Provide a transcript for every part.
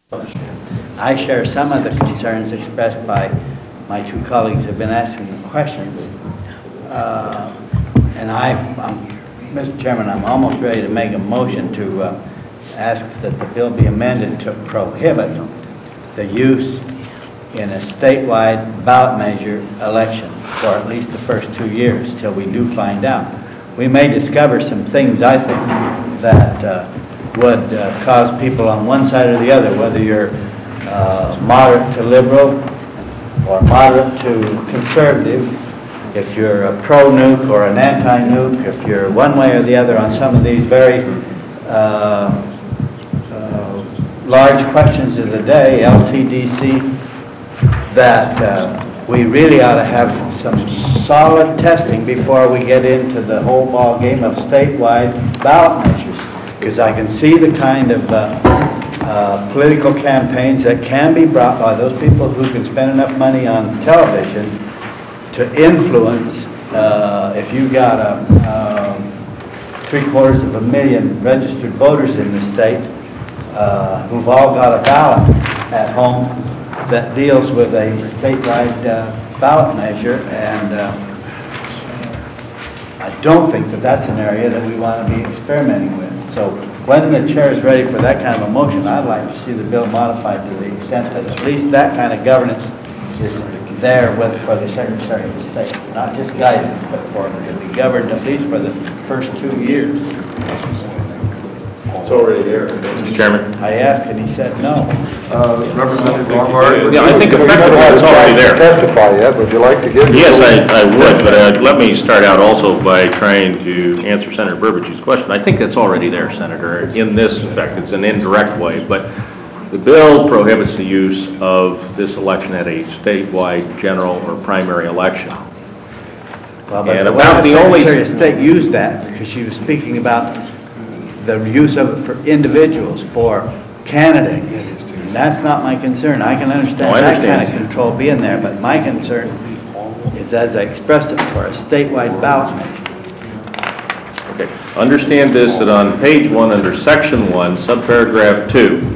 I share some of the concerns expressed by my two colleagues who have been asking the questions. Mr. Chairman, I'm almost ready to make a motion to ask that the bill be amended to prohibit the use in a statewide ballot measure election for at least the first 2 years till we do find out. We may discover some things, I think, that would cause people on one side or the other, whether you're moderate to liberal or moderate to conservative, if you're a pro-nuke or an anti-nuke, if you're one way or the other on some of these very large questions of the day, LCDC, that we really ought to have some solid testing before we get into the whole ball game of statewide ballot measures. Because I can see the kind of political campaigns that can be brought by those people who can spend enough money on television to influence, if you got 750,000 registered voters in the state who've all got a ballot at home that deals with a statewide ballot measure, and I don't think that that's an area that we want to be experimenting with. So when the chair is ready for that kind of a motion, I'd like to see the bill modified to the extent that at least that kind of governance is there for the Secretary of State. Not just guidance, but for it to be governed at least for the first 2 years. It's already there. Mr. Chairman. I asked and he said no. Representative Longmire? Yeah, I think effectively it's already there. Testify yet? Would you like to give? Yes, I would, but let me start out also by trying to answer Senator Burbage's question. I think that's already there, Senator, in this effect. It's an indirect way, but the bill prohibits the use of this election at a statewide general or primary election. Well, but And the about the only Secretary of State used that because she was speaking about the use of it for individuals, for candidates. And that's not my concern. I can understand that kind of control being there, but my concern is, as I expressed it, for a statewide ballot measure. Okay. Understand this, that on page 1 under section 1, subparagraph 2,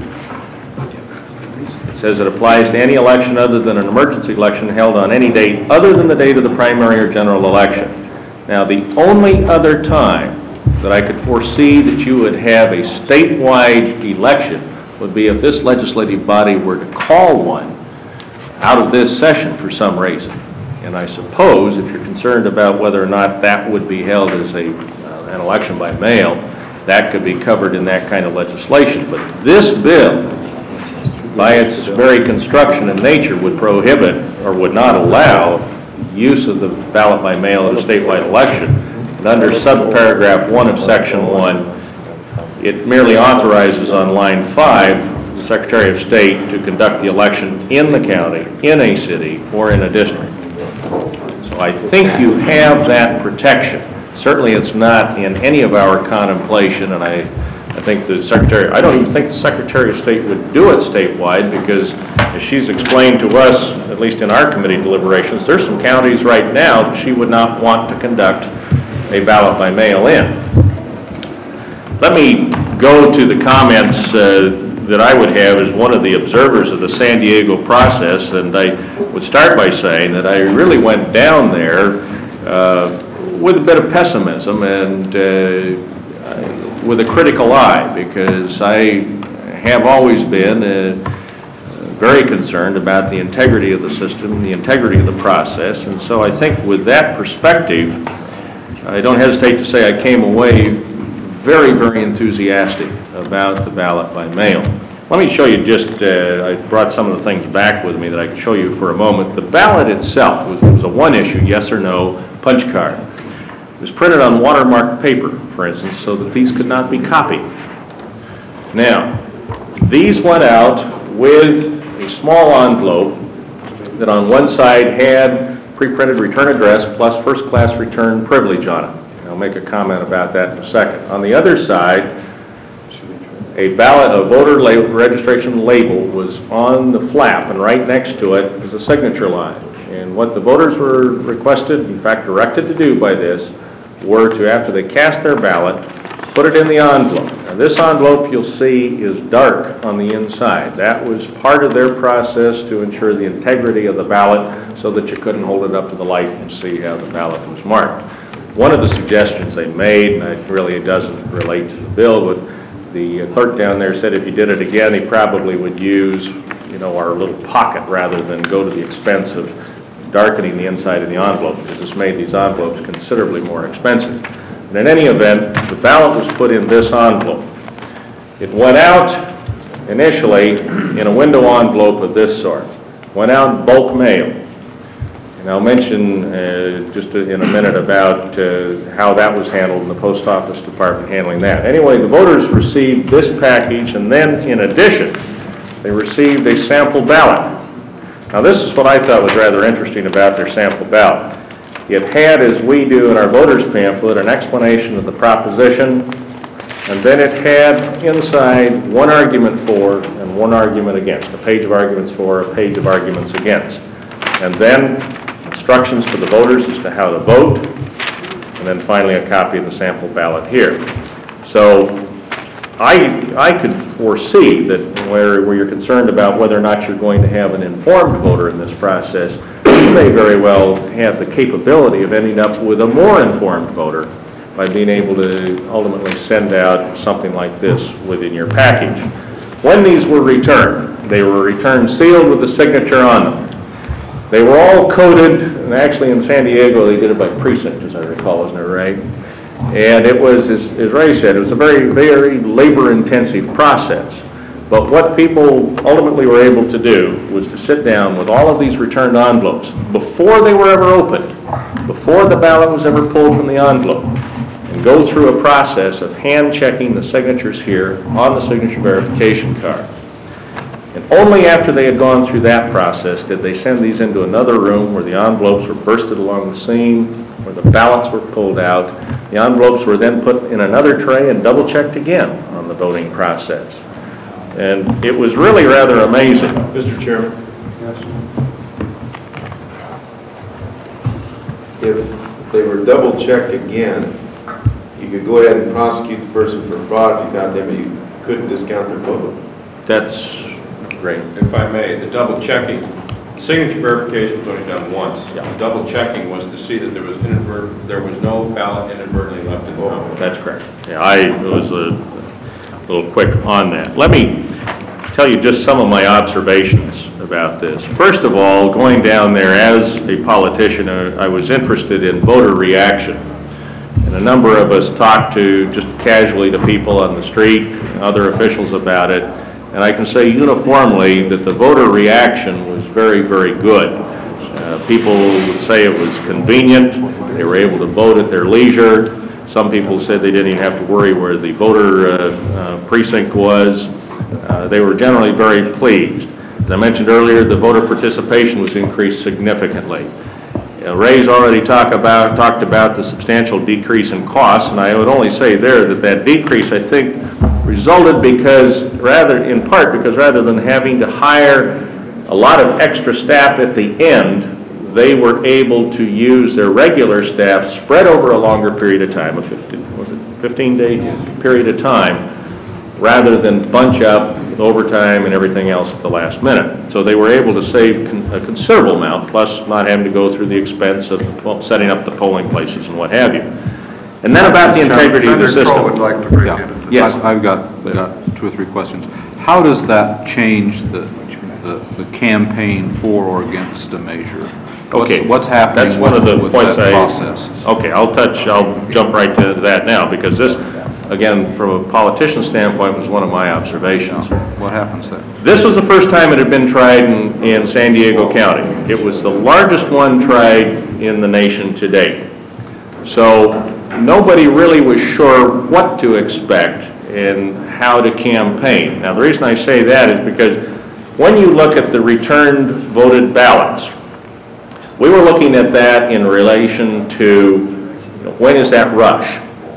it says it applies to any election other than an emergency election held on any date other than the date of the primary or general election. Now, the only other time that I could foresee that you would have a statewide election would be if this legislative body were to call one out of this session for some reason. And I suppose if you're concerned about whether or not that would be held as an election by mail, that could be covered in that kind of legislation. But this bill, by its very construction and nature, would prohibit or would not allow use of the ballot by mail in a statewide election. And under subparagraph 1 of section 1, it merely authorizes on line 5 the Secretary of State to conduct the election in the county, in a city, or in a district. So I think you have that protection. Certainly it's not in any of our contemplation, and I think the Secretary, I don't even think the Secretary of State would do it statewide because, as she's explained to us, at least in our committee deliberations, there's some counties right now that she would not want to conduct a ballot by mail in. Let me go to the comments that I would have as one of the observers of the San Diego process, and I would start by saying that I really went down there with a bit of pessimism and with a critical eye, because I have always been very concerned about the integrity of the system, the integrity of the process, and so I think with that perspective, I don't hesitate to say I came away very, very enthusiastic about the ballot by mail. Let me show you just, I brought some of the things back with me that I can show you for a moment. The ballot itself was a one-issue, yes or no, punch card. It was printed on watermarked paper, for instance, so that these could not be copied. Now, these went out with a small envelope that on one side had pre-printed return address plus first-class return privilege on it. I'll make a comment about that in a second. On the other side, a voter registration label was on the flap, and right next to it is a signature line. And what the voters were requested, in fact directed to do by this, were to, after they cast their ballot, put it in the envelope. Now, this envelope you'll see is dark on the inside. That was part of their process to ensure the integrity of the ballot so that you couldn't hold it up to the light and see how the ballot was marked. One of the suggestions they made, and it really doesn't relate to the bill, but the clerk down there said if you did it again, he probably would use, our little pocket rather than go to the expense of darkening the inside of the envelope, because this made these envelopes considerably more expensive. And in any event, the ballot was put in this envelope. It went out initially in a window envelope of this sort. Went out bulk mail. And I'll mention just in a minute about how that was handled in the Post Office Department handling that. Anyway, the voters received this package, and then in addition, they received a sample ballot. Now this is what I thought was rather interesting about their sample ballot. It had, as we do in our voters pamphlet, an explanation of the proposition, and then it had inside one argument for and one argument against, a page of arguments for, a page of arguments against. And then instructions to the voters as to how to vote, and then finally a copy of the sample ballot here. So I could foresee that where you're concerned about whether or not you're going to have an informed voter in this process, you may very well have the capability of ending up with a more informed voter by being able to ultimately send out something like this within your package. When these were returned, they were returned sealed with the signature on them. They were all coded, and actually in San Diego they did it by precinct, as I recall, isn't it right? And it was, as Ray said, it was a very, very labor-intensive process. But what people ultimately were able to do was to sit down with all of these returned envelopes before they were ever opened, before the ballot was ever pulled from the envelope, and go through a process of hand-checking the signatures here on the signature verification card. And only after they had gone through that process did they send these into another room where the envelopes were bursted along the seam, where the ballots were pulled out. The envelopes were then put in another tray and double-checked again on the voting process. And it was really rather amazing. Mr. Chairman? If they were double-checked again, you could go ahead and prosecute the person for fraud if you thought them, you couldn't discount their vote. That's great. If I may, the double checking, signature verification was only done once. Yeah. The double checking was to see that there was no ballot inadvertently left in the envelope. That's correct. Yeah, I was a little quick on that. Let me tell you just some of my observations about this. First of all, going down there as a politician, I was interested in voter reaction. And a number of us talked to, just casually to people on the street, other officials about it. And I can say uniformly that the voter reaction was very, very good. People would say it was convenient. They were able to vote at their leisure. Some people said they didn't even have to worry where the voter precinct was. They were generally very pleased. As I mentioned earlier, the voter participation was increased significantly. Ray's already talked about the substantial decrease in costs, and I would only say there that decrease, I think, resulted in part because rather than having to hire a lot of extra staff at the end, they were able to use their regular staff spread over a longer period of time, a 15-day period of time, rather than bunch up with overtime and everything else at the last minute. So they were able to save a considerable amount, plus not having to go through the expense of setting up the polling places and what have you. And then about the integrity of the system. Senator Crow would like to bring in. Yes. I've got 2 or 3 questions. How does that change the campaign for or against a measure? Okay. What's happening That's one of the with points that process? Okay, I'll jump right to that now, because this, again, from a politician's standpoint, was one of my observations. What happens there? This was the first time it had been tried in San Diego County. It was the largest one tried in the nation to date. So nobody really was sure what to expect and how to campaign. Now, the reason I say that is because when you look at the returned voted ballots, we were looking at that in relation to when is that rush?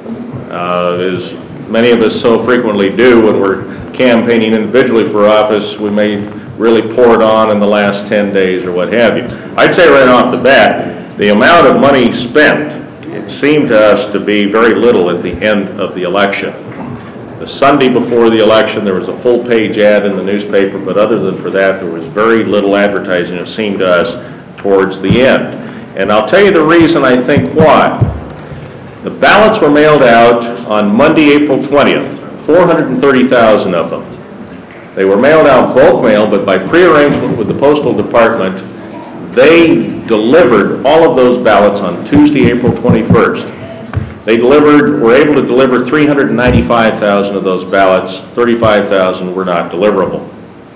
As many of us so frequently do when we're campaigning individually for office, we may really pour it on in the last 10 days or what have you. I'd say right off the bat, the amount of money spent it seemed to us to be very little at the end of the election. The Sunday before the election, there was a full-page ad in the newspaper, but other than for that, there was very little advertising, it seemed to us, towards the end. And I'll tell you the reason I think why. The ballots were mailed out on Monday, April 20th, 430,000 of them. They were mailed out bulk mail, but by prearrangement with the Postal Department, they delivered all of those ballots on Tuesday, April 21st. They were able to deliver 395,000 of those ballots, 35,000 were not deliverable.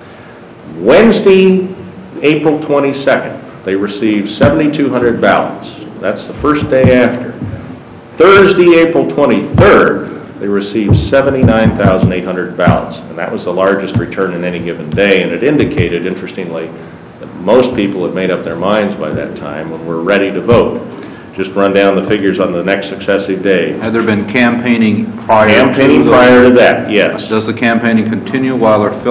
Wednesday, April 22nd, they received 7,200 ballots. That's the first day after. Thursday, April 23rd, they received 79,800 ballots, and that was the largest return in any given day, and it indicated, interestingly, that most people had made up their minds by that time and were ready to vote. Just run down the figures on the next successive day. Had there been campaigning prior to Campaigning prior to that, yes. Does the campaigning continue while they're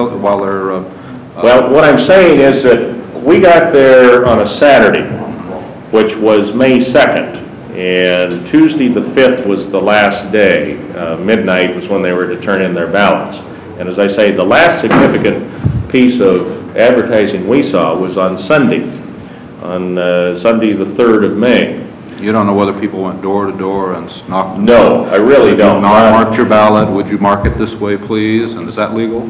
Well, what I'm saying is that we got there on a Saturday, which was May 2nd, and Tuesday the 5th was the last day. Midnight was when they were to turn in their ballots. And as I say, the last significant piece of advertising we saw was on Sunday, on Sunday the 3rd of May. You don't know whether people went door to door and knocked? No, I really don't. Marked your ballot, would you mark it this way, please? And is that legal?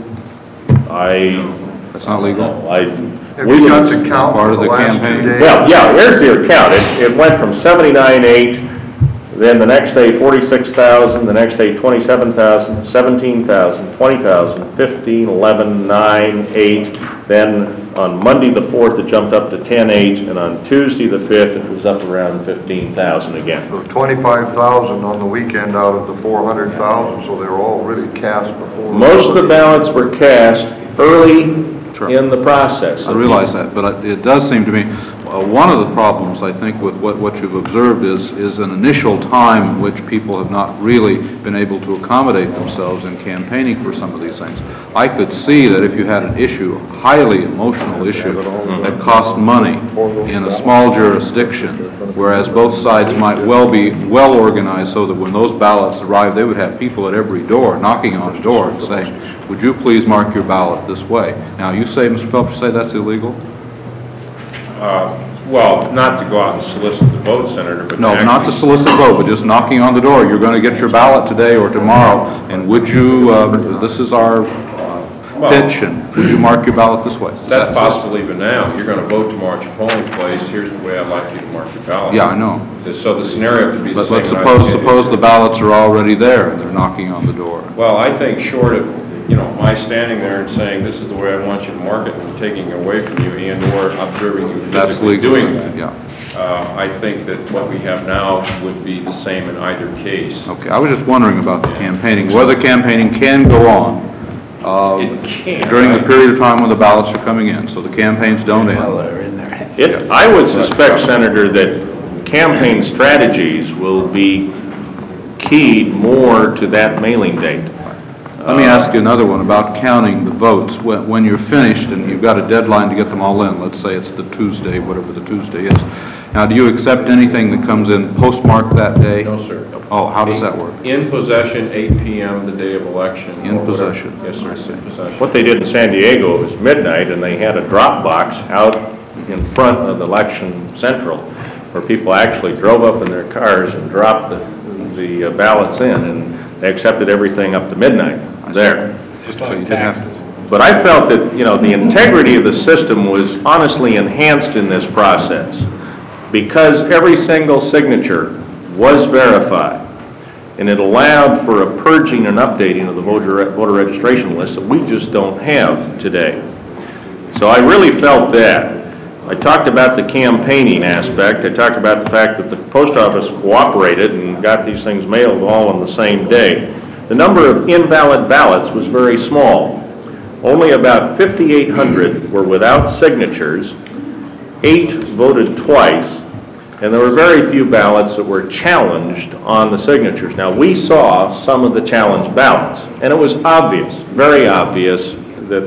That's not legal? Have you got the count Part for of the the last 2 campaign? days? Well, yeah, here's the account. It went from 79,800, then the next day 46,000, the next day 27,000, 17,000, 20,000, 15, 11, 9, 8. Then on Monday the 4th it jumped up to 10,800, and on Tuesday the 5th it was up around 15,000 again. So 25,000 on the weekend out of the 400,000, so they were all really cast before. Most of the ballots were cast early Sure. in the process. I realize that, but it does seem to me, one of the problems, I think, with what you've observed is an initial time in which people have not really been able to accommodate themselves in campaigning for some of these things. I could see that if you had an issue, a highly emotional issue, that cost money in a small jurisdiction, whereas both sides might well be well organized so that when those ballots arrive, they would have people at every door knocking on the door and saying, would you please mark your ballot this way? Now, you say, Mr. Phelps, you say that's illegal? Well, not to go out and solicit the vote, Senator, but No, not to actually- solicit vote, but just knocking on the door. You're going to get your ballot today or tomorrow, and would you, this is our pitch, and would you mark your ballot this way? That's possible even now. You're going to vote tomorrow at your polling place. Here's the way I'd like you to mark your ballot. Yeah, I know. So the scenario could be the But same. let's suppose the ballots are already there and they're knocking on the door. Well, I think short of, my standing there and saying, this is the way I want you to mark it, and taking it away from you and/or observing you That's physically legal. doing that. Yeah. I think that what we have now would be the same in either case. Okay, I was just wondering about the campaigning, whether campaigning can go on It can. during the period of time when the ballots are coming in, so the campaigns don't Well, end. they're in there. I would suspect, Senator, that campaign strategies will be keyed more to that mailing date. Let me ask you another one about counting the votes. When you're finished and you've got a deadline to get them all in, let's say it's the Tuesday, whatever the Tuesday is. Now, do you accept anything that comes in postmarked that day? No, sir. Oh, how does that work? In possession, 8 p.m. the day of election. In or whatever. possession. Yes, sir, I see. in possession. What they did in San Diego was midnight, and they had a drop box out in front of the election central, where people actually drove up in their cars and dropped the ballots in, and they accepted everything up to midnight there. So you didn't have to. But I felt that, the integrity of the system was honestly enhanced in this process, because every single signature was verified, and it allowed for a purging and updating of the voter registration list that we just don't have today. So I really felt that. I talked about the campaigning aspect. I talked about the fact that the post office cooperated and got these things mailed all on the same day. The number of invalid ballots was very small. Only about 5,800 were without signatures, 8 voted twice, and there were very few ballots that were challenged on the signatures. Now, we saw some of the challenged ballots, and it was obvious, very obvious, that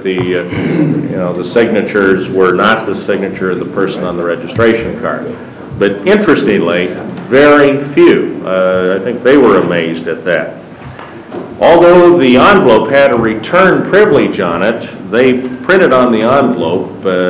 the signatures were not the signature of the person on the registration card. But interestingly, very few. I think they were amazed at that. Although the envelope had a return privilege on it, they printed on the envelope,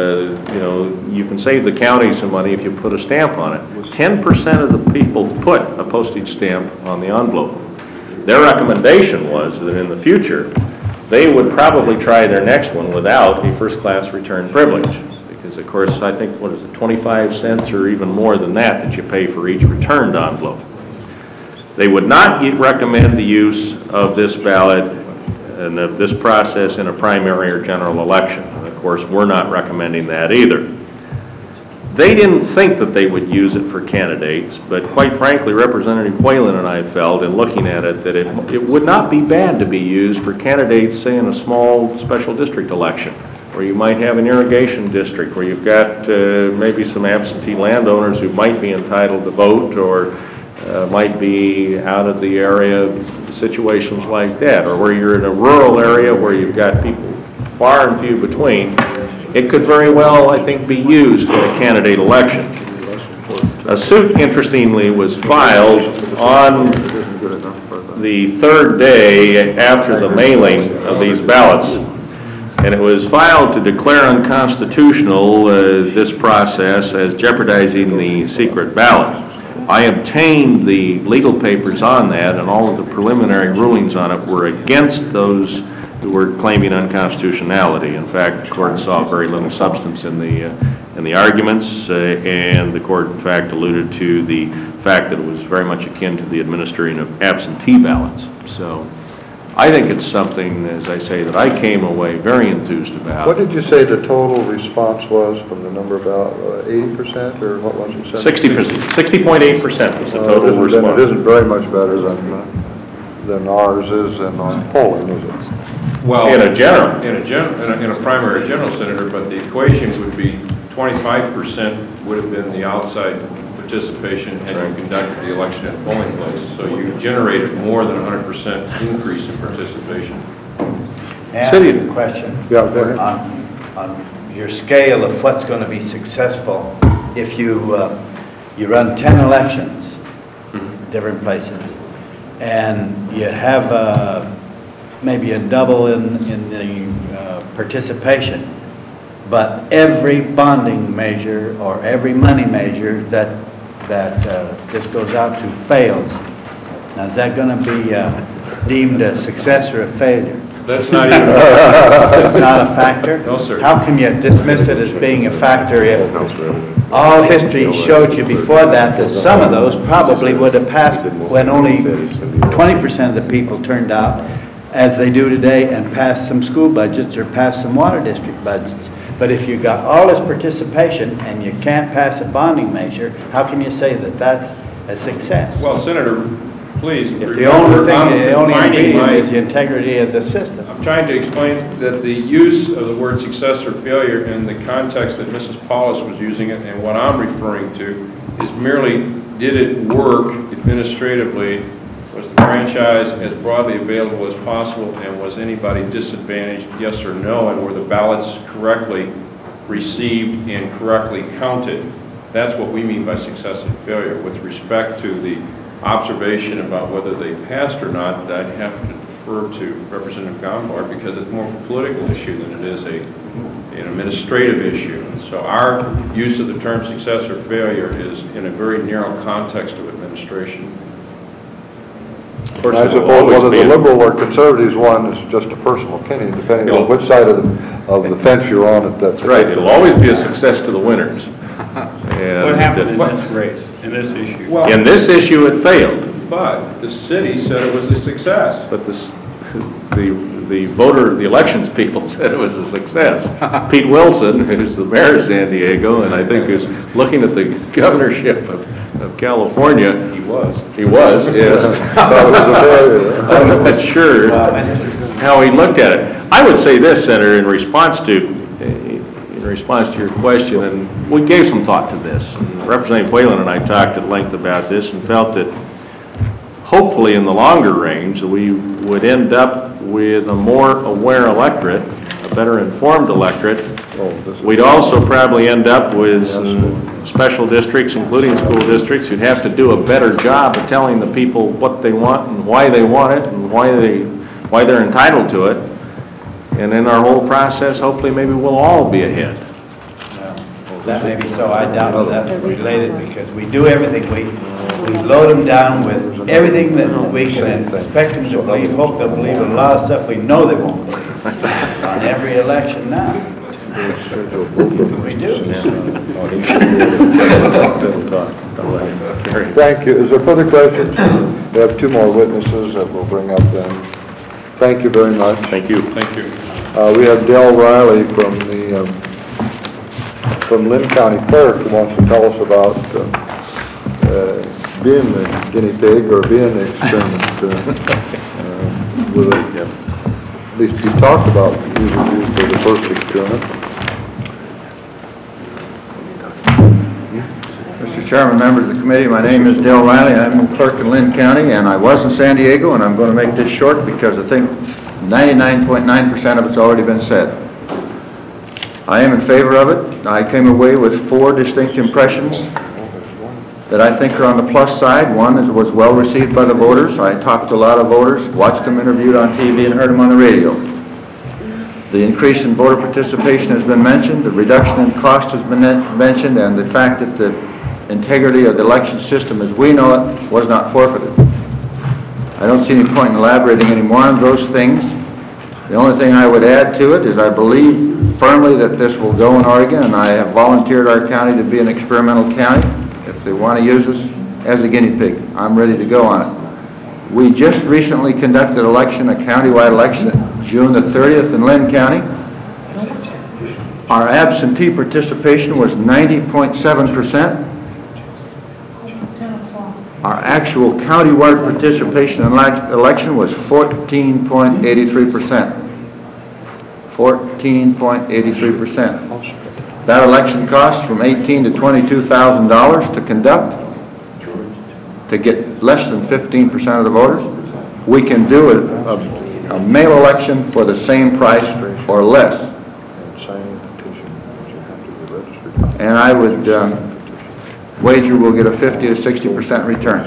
you can save the county some money if you put a stamp on it. 10% of the people put a postage stamp on the envelope. Their recommendation was that in the future, they would probably try their next one without a first-class return privilege. Because, of course, I think, 25 cents or even more than that you pay for each returned envelope. They would not recommend the use of this ballot and of this process in a primary or general election. And of course, we're not recommending that either. They didn't think that they would use it for candidates, but quite frankly, Representative Whalen and I felt in looking at it that it would not be bad to be used for candidates, say, in a small special district election, where you might have an irrigation district, where you've got maybe some absentee landowners who might be entitled to vote or might be out of the area, situations like that, or where you're in a rural area where you've got people far and few between. It could very well, I think, be used in a candidate election. A suit, interestingly, was filed on the third day after the mailing of these ballots, and it was filed to declare unconstitutional this process as jeopardizing the secret ballot. I obtained the legal papers on that, and all of the preliminary rulings on it were against those who were claiming unconstitutionality. In fact, the court saw very little substance in the arguments, and the court, in fact, alluded to the fact that it was very much akin to the administering of absentee ballots. So I think it's something, as I say, that I came away very enthused about. What did you say the total response was from the number about 80% or what was it? 60%, 60.8% was the total response. Then it isn't very much better than ours is in on polling, is it? Well, in a general. In a primary general, Senator, but the equation would be 25% would have been the outside participation and you conducted the election at a polling place. So you generated more than 100% increase in participation. And a question. Yeah, go ahead. On your scale of what's going to be successful, if you run 10 elections, different places, and you have maybe a double in the participation, but every bonding measure or every money measure that this goes out to fails. Now, is that going to be deemed a success or a failure? That's not even... It's not a factor? No, sir. How can you dismiss it as being a factor if all history showed you before that some of those probably would have passed when only 20% of the people turned out, as they do today, and passed some school budgets or passed some water district budgets? But if you got all this participation and you can't pass a bonding measure, how can you say that that's a success? Well, Senator, please If the only thing, the only defining ingredient is the integrity of the system. I'm trying to explain that the use of the word success or failure in the context that Mrs. Paulus was using it and what I'm referring to is merely, did it work administratively? Was the franchise as broadly available as possible, and was anybody disadvantaged, yes or no, and were the ballots correctly received and correctly counted? That's what we mean by success and failure. With respect to the observation about whether they passed or not, I'd have to defer to Representative Gombard because it's more of a political issue than it is an administrative issue. So our use of the term success or failure is in a very narrow context of administration. I suppose whether the liberal or conservatives won is just a personal opinion, depending on which side of the fence you're on at that. That's right. It'll always be a success to the winners. And What happened in this race, in this issue? Well, in this issue, it failed. but the city said it was a success. But the elections people said it was a success. Pete Wilson, who's the mayor of San Diego, and I think is looking at the governorship of California. He was, yes. I'm not sure how he looked at it. I would say this, Senator, in response to your question, and we gave some thought to this. And Representative Whalen and I talked at length about this and felt that hopefully in the longer range we would end up with a more aware electorate better informed electorate. Oh, this is- We'd also probably end up with some special districts, including school districts, who'd have to do a better job of telling the people what they want and why they want it and why they're entitled to it. And in our whole process, hopefully, maybe we'll all be ahead. That may be so. I doubt that's related because we do everything. We load them down with everything that we can expect them to believe, hope they'll believe, and a lot of stuff we know they won't believe on every election now. We do. Thank you. Is there further questions? We have two more witnesses that we'll bring up then. Thank you very much. Thank you. Thank you. We have Dale Riley from Lynn County Clerk who wants to tell us about being the guinea pig or being the experiment. At least he talked about using you for the first experiment. Mr. Chairman, members of the committee, my name is Dale Riley. I'm a clerk in Lynn County, and I was in San Diego, and I'm going to make this short because I think 99.9% of it's already been said. I am in favor of it. I came away with 4 distinct impressions that I think are on the plus side. One was well received by the voters. I talked to a lot of voters, watched them interviewed on TV, and heard them on the radio. The increase in voter participation has been mentioned, the reduction in cost has been mentioned, and the fact that the integrity of the election system as we know it was not forfeited. I don't see any point in elaborating any more on those things. The only thing I would add to it is I believe firmly that this will go in Oregon, and I have volunteered our county to be an experimental county. If they want to use us as a guinea pig, I'm ready to go on it. We just recently conducted a countywide election, June the 30th in Lynn County. Our absentee participation was 90.7%. Our actual countywide participation in election was 14.83%. 14.83%. That election cost from $18,000 to $22,000 to conduct, to get less than 15% of the voters. We can do a mail election for the same price or less. And I would wager we'll get a 50 to 60% return.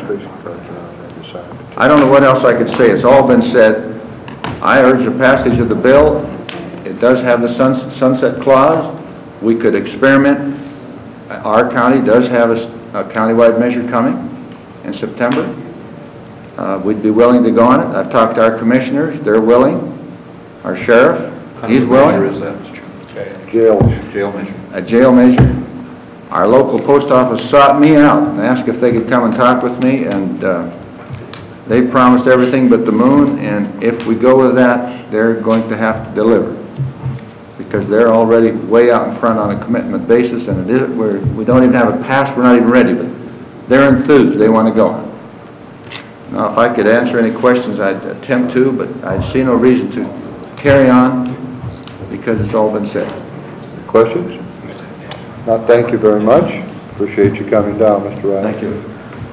I don't know what else I could say. It's all been said. I urge the passage of the bill. It does have the sunset clause. We could experiment. Our county does have a countywide measure coming in September. We'd be willing to go on it. I've talked to our commissioners. They're willing. Our sheriff, he's willing. Is that, Mr. Chairman? Jail measure. A jail measure. Our local post office sought me out and asked if they could come and talk with me, and they promised everything but the moon, and if we go with that, they're going to have to deliver, because they're already way out in front on a commitment basis, and we don't even have it passed, we're not even ready, but they're enthused, they want to go on. Now, if I could answer any questions, I'd attempt to, but I see no reason to carry on, because it's all been said. Questions? Not, thank you very much. Appreciate you coming down, Mr. Riley. Thank you.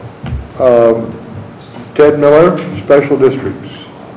Ted Miller, Special Districts.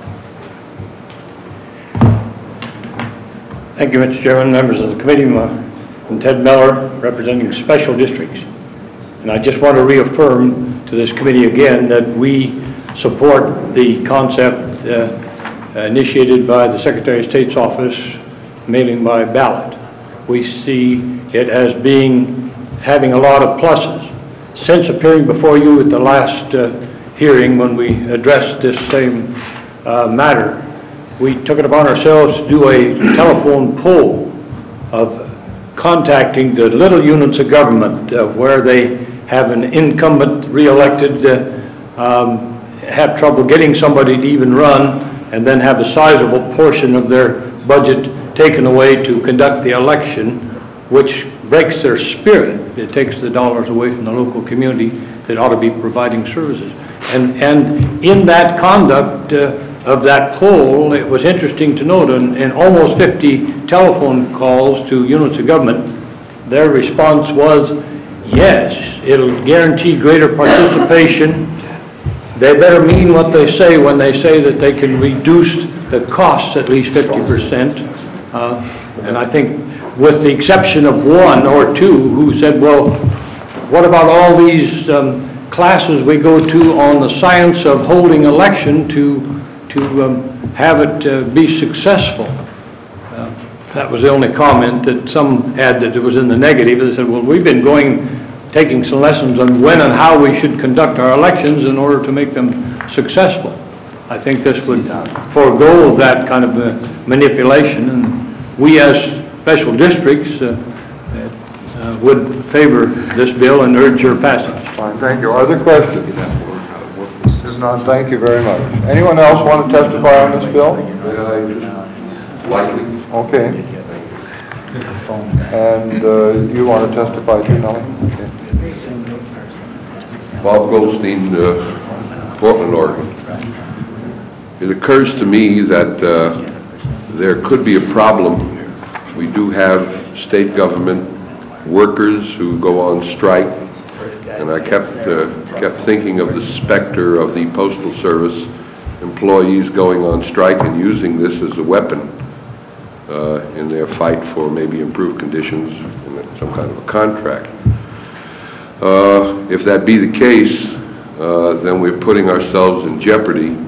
Thank you, Mr. Chairman, members of the committee. I'm Ted Miller, representing Special Districts. And I just want to reaffirm to this committee again that we support the concept initiated by the Secretary of State's office, mailing by ballot. We see it as having a lot of pluses. Since appearing before you at the last hearing when we addressed this same matter, we took it upon ourselves to do a telephone poll of contacting the little units of government where they have an incumbent re-elected, have trouble getting somebody to even run, and then have a sizable portion of their budget taken away to conduct the election, which breaks their spirit. It takes the dollars away from the local community that ought to be providing services. And in that conduct of that poll, it was interesting to note in almost 50 telephone calls to units of government, their response was, yes, it'll guarantee greater participation. They better mean what they say when they say that they can reduce the costs at least 50%. And I think with the exception of one or two who said, well, what about all these classes we go to on the science of holding election to have it be successful? That was the only comment that some had, that it was in the negative. They said, well, we've been taking some lessons on when and how we should conduct our elections in order to make them successful. I think this would forego that kind of manipulation, and we as special districts would favor this bill and urge your passage. Fine, thank you. Are there questions? If none, thank you very much. Anyone else want to testify on this bill? Likely. Okay. And you want to testify too, Nellie? Okay. Bob Goldstein, Portland, Oregon. It occurs to me that there could be a problem. We do have state government workers who go on strike, and I kept thinking of the specter of the Postal Service employees going on strike and using this as a weapon in their fight for maybe improved conditions in some kind of a contract. If that be the case, then we're putting ourselves in jeopardy.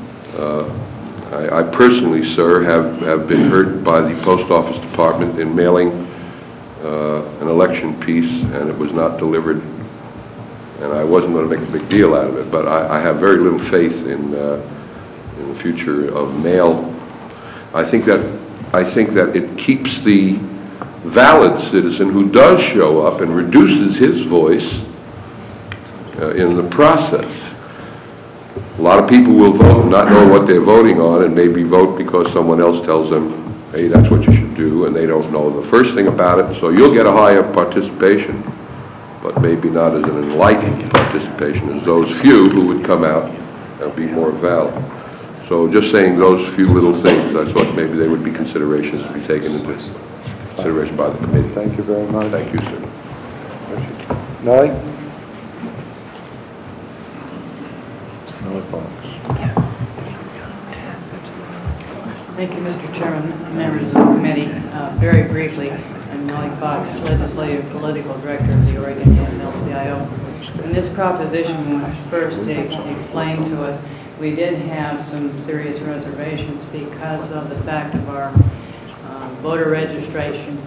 I personally, sir, have been hurt by the Post Office Department in mailing an election piece, and it was not delivered. And I wasn't going to make a big deal out of it, but I have very little faith in the future of mail. I think that it keeps the valid citizen who does show up and reduces his voice in the process. A lot of people will vote and not know what they're voting on, and maybe vote because someone else tells them, hey, that's what you should do, and they don't know the first thing about it. So you'll get a higher participation, but maybe not as an enlightened participation as those few who would come out and be more valid. So just saying those few little things, I thought maybe they would be considerations to be taken into consideration by the committee. Thank you very much. Thank you, sir. Nellie? Nellie Fox. Thank you, Mr. Chairman, members of the committee. Very briefly, I'm Nellie Fox, Legislative Political Director of the Oregon AFL-CIO. And this proposition, when it was first explained to us, we did have some serious reservations because of the fact of our voter registration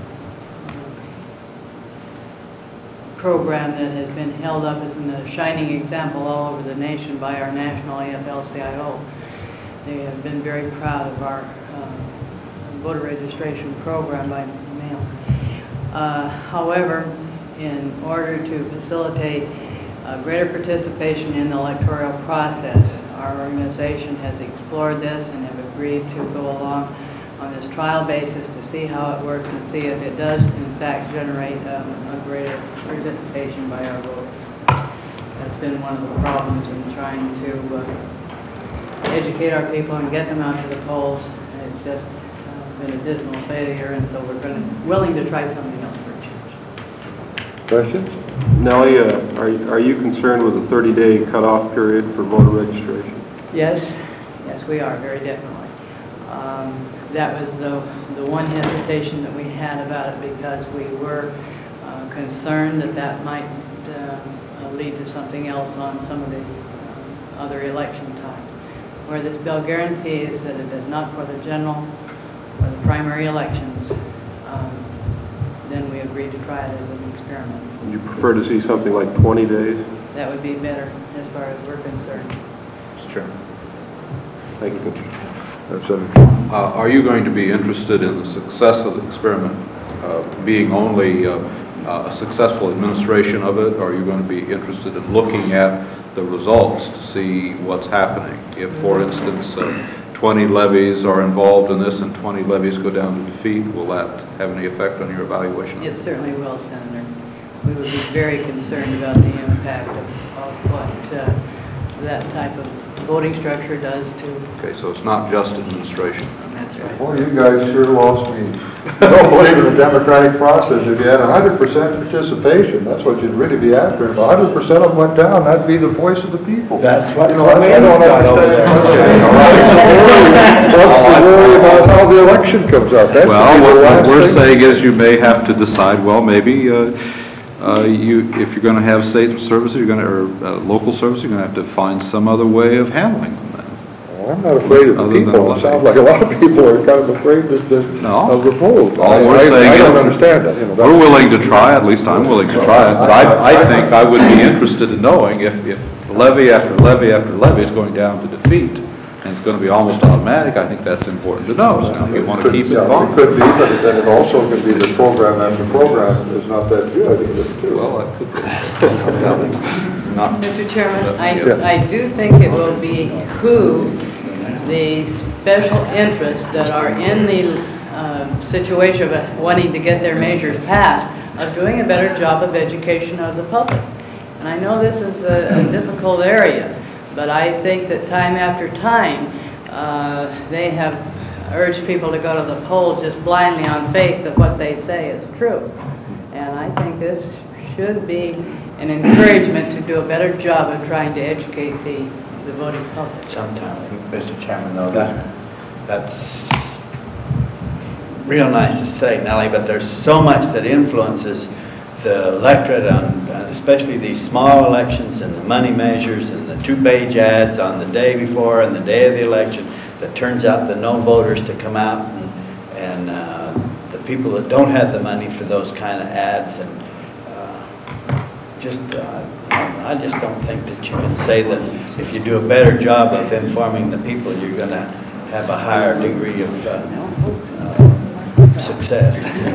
program that has been held up as a shining example all over the nation by our national AFL-CIO. They have been very proud of our voter registration program by mail. However, in order to facilitate greater participation in the electoral process, our organization has explored this and have agreed to go along on this trial basis to see how it works and see if it does in fact generate a greater participation by our voters. That's been one of the problems in trying to educate our people and get them out to the polls. It's just been a dismal failure, and so we're willing to try something else for a change. Questions? Nellie, are you concerned with a 30-day cutoff period for voter registration? Yes, we are, very definitely. That was the one hesitation that we had about it, because we were concerned that might lead to something else on some of the other election times. Where this bill guarantees that it is not for the general or the primary elections, then we agreed to try it as an experiment. Would you prefer to see something like 20 days? That would be better as far as we're concerned. Mr. Chairman. Thank you. Are you going to be interested in the success of the experiment being only a successful administration of it, or are you going to be interested in looking at the results to see what's happening? If, for instance, 20 levies are involved in this and 20 levies go down to defeat, will that have any effect on your evaluation? It certainly will, Senator. We would be very concerned about the impact of what that type of voting structure does to... Okay, so it's not just administration. That's Boy, you guys sure lost me. Don't believe in the democratic process. If you had 100% participation, that's what you'd really be after. If 100% of them went down, that'd be the voice of the people. That's what You know, I don't got over understand. there. What's the worry about how the election comes out? That should be the Well, last what we're thing. saying is you may have to decide, well, maybe if you're going to have state services, or local services, you're going to have to find some other way of handling them. Well, I'm not afraid of the Other than people. It election. sounds like a lot of people are kind of afraid No. of the vote. All we're saying I don't is, understand that, you know. we're willing to try, at least I'm willing to try it, but I think I would be interested in knowing if levy after levy after levy is going down to defeat, and it's going to be almost automatic, I think that's important to know. So you want to keep it Yeah, going. it could be, but then it also could be that program after program is not that good either, too. Well, that could be. Not, Mr. Chairman, Yeah. I do think it will behoove the special interests that are in the situation of wanting to get their measures passed, of doing a better job of education of the public. And I know this is a difficult area, but I think that time after time, they have urged people to go to the polls just blindly on faith that what they say is true. And I think this should be an encouragement to do a better job of trying to educate the voting public. Sometimes, Mr. Chairman, though, that's real nice to say, Nellie, but there's so much that influences the electorate, especially these small elections and the money measures and the two-page ads on the day before and the day of the election, that turns out the no voters to come out and the people that don't have the money for those kind of ads, and I just don't think that you can say that if you do a better job of informing the people, you're going to have a higher degree of success.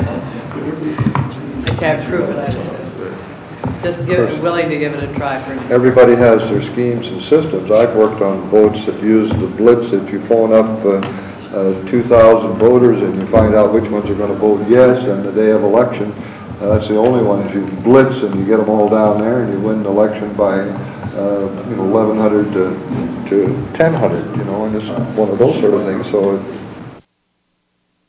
I can't prove it, just willing to give it a try for now. Everybody has their schemes and systems. I've worked on votes that use the blitz. If you phone up 2,000 voters and you find out which ones are going to vote yes on the day of election, that's the only one. If you blitz and you get them all down there and you win the election by 1,100 to 1,000, and it's one of those sort of things. So